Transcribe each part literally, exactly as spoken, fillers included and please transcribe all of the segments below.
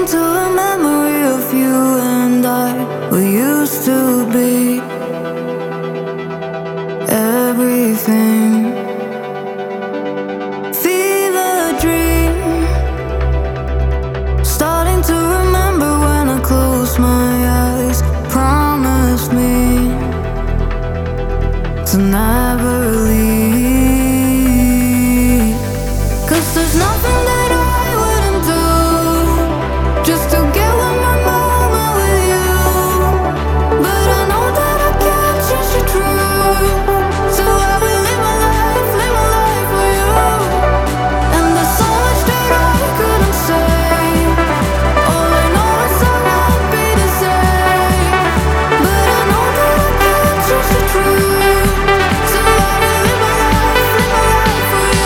into a memory of you and I. We used to be everything. Fever dream. Starting to remember when I close my eyes. Promise me to never leave. 'Cause there's nothing that I wouldn't do just to get one more moment with you. But I know that I can't change the truth, so I will live my life, live my life for you. And there's so much that I couldn't say. All I know is I'm happy to say. But I know that I can't change the truth, so I will live my life, live my life for you.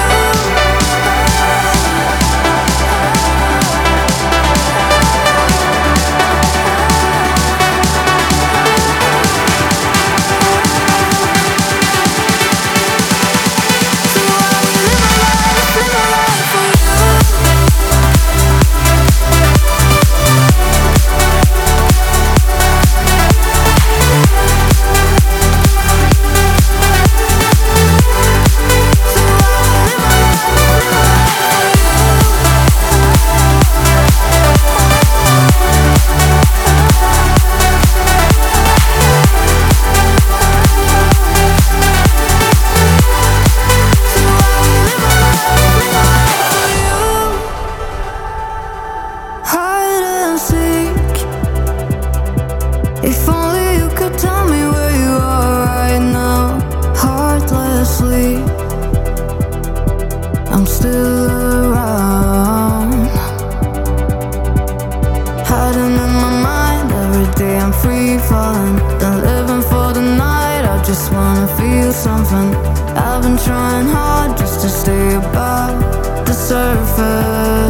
Hide and seek. If only you could tell me where you are right now. Heartlessly, I'm still around. Hiding in my mind, every day I'm free falling. Been living for the night, I just wanna feel something. I've been trying hard just to stay above the surface.